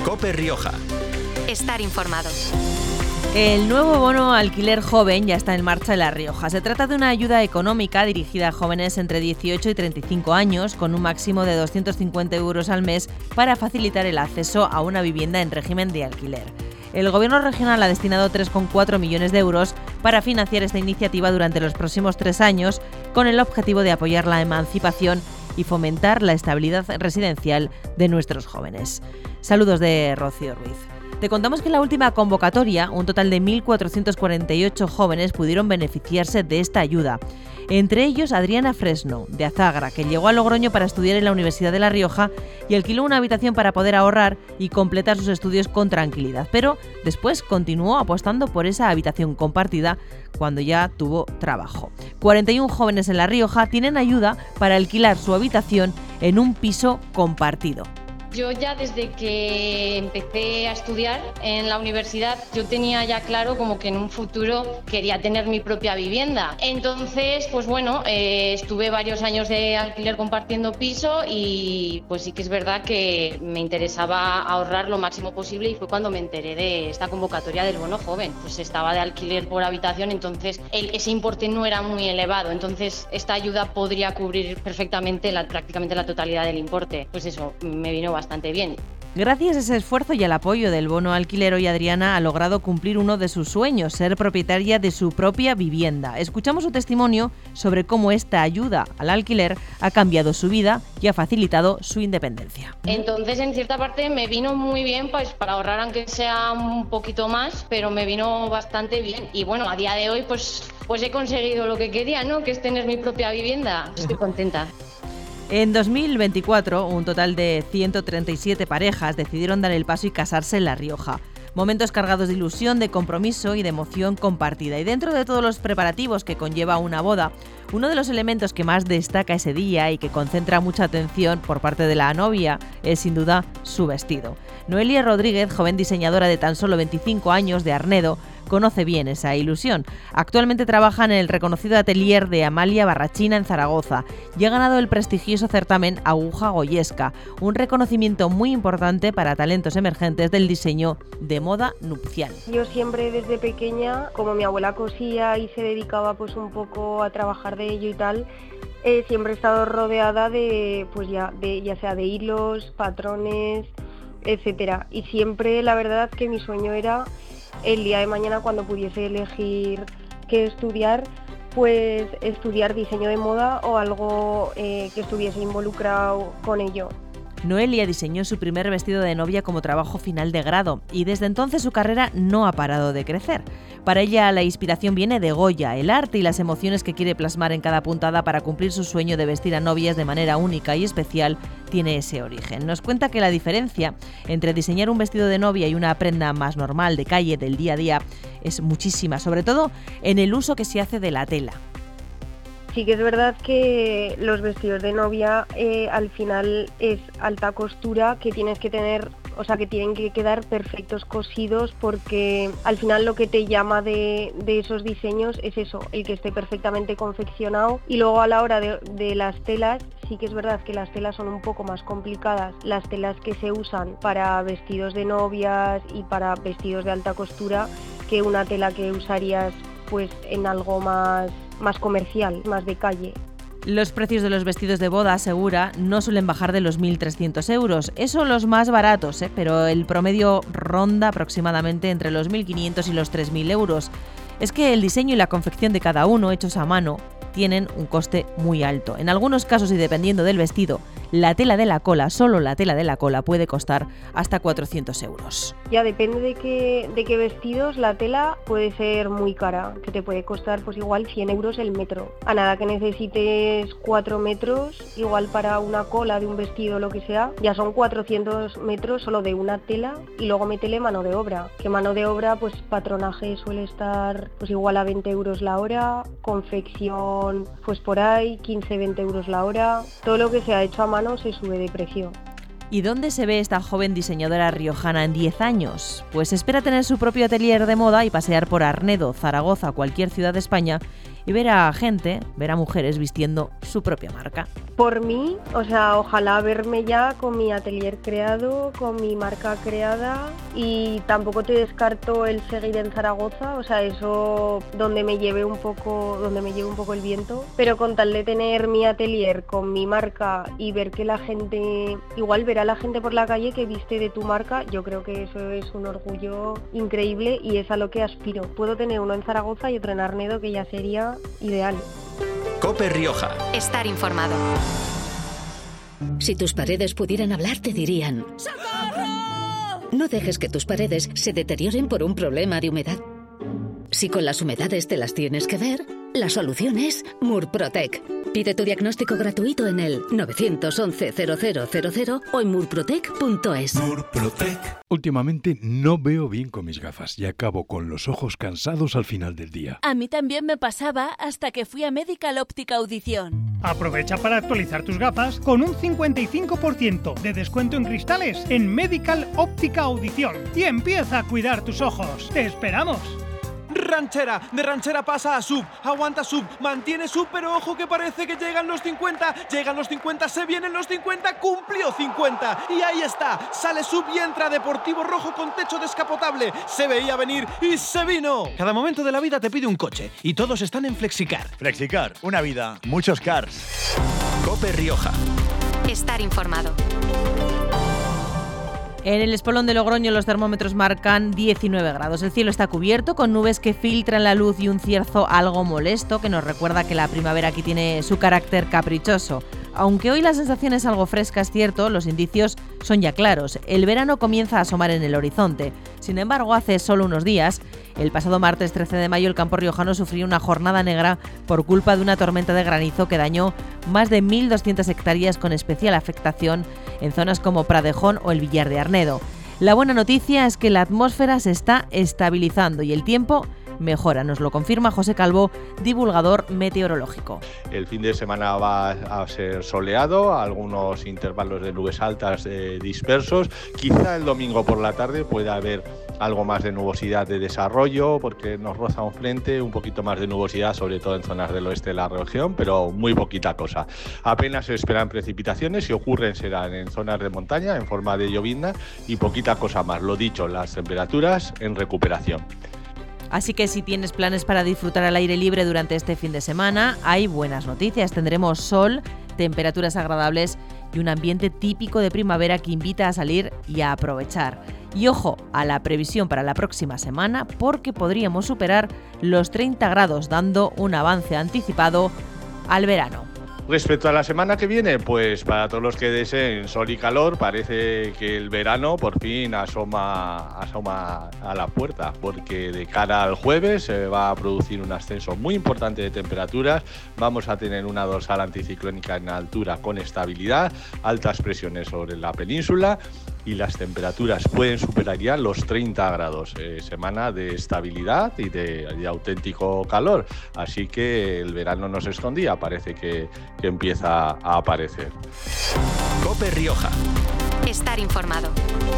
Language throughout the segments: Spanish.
COPE Rioja. Estar informado. El nuevo bono alquiler joven ya está en marcha en La Rioja. Se trata de una ayuda económica dirigida a jóvenes entre 18 y 35 años, con un máximo de 250 euros al mes para facilitar el acceso a una vivienda en régimen de alquiler. El Gobierno regional ha destinado 3,4 millones de euros para financiar esta iniciativa durante los próximos 3 años, con el objetivo de apoyar la emancipación y fomentar la estabilidad residencial de nuestros jóvenes. Saludos de Rocío Ruiz. Te contamos que en la última convocatoria, un total de 1.448 jóvenes pudieron beneficiarse de esta ayuda. Entre ellos, Adriana Fresno, de Azagra, que llegó a Logroño para estudiar en la Universidad de La Rioja y alquiló una habitación para poder ahorrar y completar sus estudios con tranquilidad. Pero después continuó apostando por esa habitación compartida cuando ya tuvo trabajo. 41 jóvenes en La Rioja tienen ayuda para alquilar su habitación en un piso compartido. Yo ya desde que empecé a estudiar en la universidad, yo tenía ya claro como que en un futuro quería tener mi propia vivienda. Entonces, pues bueno, estuve varios años de alquiler compartiendo piso y pues sí que es verdad que me interesaba ahorrar lo máximo posible y fue cuando me enteré de esta convocatoria del bono joven. Pues estaba de alquiler por habitación, entonces ese importe no era muy elevado, entonces esta ayuda podría cubrir perfectamente prácticamente la totalidad del importe. Pues eso, me vino bastante bien. Gracias a ese esfuerzo y al apoyo del bono alquiler, hoy Adriana ha logrado cumplir uno de sus sueños, ser propietaria de su propia vivienda. Escuchamos su testimonio sobre cómo esta ayuda al alquiler ha cambiado su vida y ha facilitado su independencia. Entonces, en cierta parte me vino muy bien pues para ahorrar aunque sea un poquito más, pero me vino bastante bien. Y bueno, a día de hoy pues he conseguido lo que quería, ¿no? Que es tener mi propia vivienda. Estoy contenta. En 2024, un total de 137 parejas decidieron dar el paso y casarse en La Rioja. Momentos cargados de ilusión, de compromiso y de emoción compartida. Y dentro de todos los preparativos que conlleva una boda, uno de los elementos que más destaca ese día y que concentra mucha atención por parte de la novia es sin duda su vestido. Noelia Rodríguez, joven diseñadora de tan solo 25 años de Arnedo, conoce bien esa ilusión. Actualmente trabaja en el reconocido atelier de Amalia Barrachina en Zaragoza y ha ganado el prestigioso certamen Aguja Goyesca, un reconocimiento muy importante para talentos emergentes del diseño de moda nupcial. Yo siempre desde pequeña, como mi abuela cosía y se dedicaba pues un poco a trabajar de ello y tal, siempre he estado rodeada de ya sea de hilos, patrones, etcétera. Y siempre la verdad que mi sueño era el día de mañana, cuando pudiese elegir qué estudiar, pues estudiar diseño de moda o algo que estuviese involucrado con ello. Noelia diseñó su primer vestido de novia como trabajo final de grado y desde entonces su carrera no ha parado de crecer. Para ella la inspiración viene de Goya, el arte y las emociones que quiere plasmar en cada puntada para cumplir su sueño de vestir a novias de manera única y especial tiene ese origen. Nos cuenta que la diferencia entre diseñar un vestido de novia y una prenda más normal de calle del día a día es muchísima, sobre todo en el uso que se hace de la tela. Sí que es verdad que los vestidos de novia al final es alta costura, que tienes que tener, o sea que tienen que quedar perfectos cosidos, porque al final lo que te llama de esos diseños es eso, el que esté perfectamente confeccionado. Y luego a la hora de las telas, sí que es verdad que las telas son un poco más complicadas, las telas que se usan para vestidos de novias y para vestidos de alta costura, que una tela que usarías pues en algo más comercial, más de calle. Los precios de los vestidos de boda, asegura, no suelen bajar de los 1.300 euros. Eso los más baratos, pero el promedio ronda aproximadamente entre los 1.500 y los 3.000 euros. Es que el diseño y la confección de cada uno, hechos a mano, tienen un coste muy alto. En algunos casos, y dependiendo del vestido, la tela de la cola, solo la tela de la cola, puede costar hasta 400 euros. Ya depende de qué vestidos, la tela puede ser muy cara, que te puede costar pues igual 100 euros el metro. A nada que necesites 4 metros, igual para una cola de un vestido o lo que sea, ya son 400 metros solo de una tela, y luego métele mano de obra. Que mano de obra, pues patronaje suele estar pues igual a 20 euros la hora, confección pues por ahí 15-20 euros la hora. Todo lo que se ha hecho a mano se sube de precio. ¿Y dónde se ve esta joven diseñadora riojana en 10 años? Pues espera tener su propio atelier de moda y pasear por Arnedo, Zaragoza o cualquier ciudad de España y ver a mujeres vistiendo su propia marca. Por mí, o sea, ojalá verme ya con mi atelier creado, con mi marca creada, y tampoco te descarto el seguir en Zaragoza, o sea, eso donde me lleve un poco el viento, pero con tal de tener mi atelier con mi marca y ver que la gente, igual ver a la gente por la calle que viste de tu marca, yo creo que eso es un orgullo increíble y es a lo que aspiro. Puedo tener uno en Zaragoza y otro en Arnedo, que ya sería ideal. COPE Rioja. Estar informado. Si tus paredes pudieran hablar, te dirían: ¡socorro! No dejes que tus paredes se deterioren por un problema de humedad. Si con las humedades te las tienes que ver, la solución es Murprotec. Pide tu diagnóstico gratuito en el 911 0000 o en murprotec.es. Murprotec. Últimamente no veo bien con mis gafas y acabo con los ojos cansados al final del día. A mí también me pasaba hasta que fui a Medical Óptica Audición. Aprovecha para actualizar tus gafas con un 55% de descuento en cristales en Medical Óptica Audición y empieza a cuidar tus ojos. ¡Te esperamos! Ranchera, de ranchera pasa a sub, aguanta sub, mantiene sub, pero ojo que parece que llegan los 50, se vienen los 50, cumplió 50, y ahí está, sale sub y entra Deportivo Rojo con techo descapotable, se veía venir y se vino. Cada momento de la vida te pide un coche, y todos están en Flexicar. Flexicar, una vida, muchos cars. COPE Rioja. Estar informado. En el Espolón de Logroño los termómetros marcan 19 grados. El cielo está cubierto con nubes que filtran la luz y un cierzo algo molesto que nos recuerda que la primavera aquí tiene su carácter caprichoso. Aunque hoy la sensación es algo fresca, es cierto, los indicios son ya claros. El verano comienza a asomar en el horizonte. Sin embargo, hace solo unos días, el pasado martes 13 de mayo, el campo riojano sufrió una jornada negra por culpa de una tormenta de granizo que dañó más de 1.200 hectáreas con especial afectación en zonas como Pradejón o el Villar de Arnedo. La buena noticia es que la atmósfera se está estabilizando y el tiempo mejora, nos lo confirma José Calvo, divulgador meteorológico. El fin de semana va a ser soleado, algunos intervalos de nubes altas dispersos. Quizá el domingo por la tarde pueda haber algo más de nubosidad de desarrollo porque nos roza un frente, un poquito más de nubosidad, sobre todo en zonas del oeste de la región, pero muy poquita cosa. Apenas se esperan precipitaciones, si ocurren serán en zonas de montaña en forma de llovizna y poquita cosa más. Lo dicho, las temperaturas en recuperación. Así que si tienes planes para disfrutar al aire libre durante este fin de semana, hay buenas noticias. Tendremos sol, temperaturas agradables y un ambiente típico de primavera que invita a salir y a aprovechar. Y ojo a la previsión para la próxima semana porque podríamos superar los 30 grados dando un avance anticipado al verano. Respecto a la semana que viene, pues para todos los que deseen sol y calor, parece que el verano por fin asoma a la puerta, porque de cara al jueves se va a producir un ascenso muy importante de temperaturas, vamos a tener una dorsal anticiclónica en altura con estabilidad, altas presiones sobre la península y las temperaturas pueden superar ya los 30 grados, semana de estabilidad y de auténtico calor, así que el verano no se escondía, parece que empieza a aparecer. COPE Rioja. Estar informado.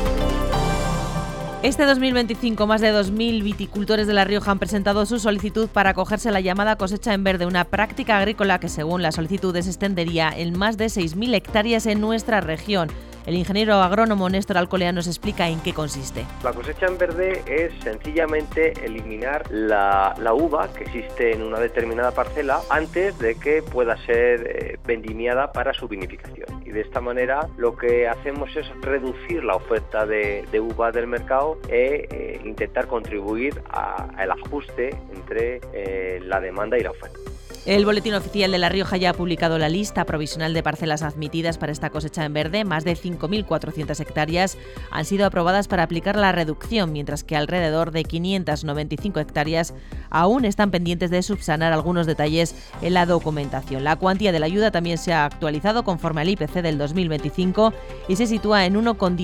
Este 2025, más de 2.000 viticultores de La Rioja han presentado su solicitud para acogerse a la llamada cosecha en verde, una práctica agrícola que, según las solicitudes, se extendería en más de 6.000 hectáreas en nuestra región. El ingeniero agrónomo Néstor Alcolea nos explica en qué consiste. La cosecha en verde es sencillamente eliminar la uva que existe en una determinada parcela antes de que pueda ser vendimiada para su vinificación. Y de esta manera lo que hacemos es reducir la oferta de uva del mercado e intentar contribuir al ajuste entre la demanda y la oferta. El Boletín Oficial de La Rioja ya ha publicado la lista provisional de parcelas admitidas para esta cosecha en verde. Más de 5.400 hectáreas han sido aprobadas para aplicar la reducción, mientras que alrededor de 595 hectáreas aún están pendientes de subsanar algunos detalles en la documentación. La cuantía de la ayuda también se ha actualizado conforme al IPC del 2025 y se sitúa en 1,10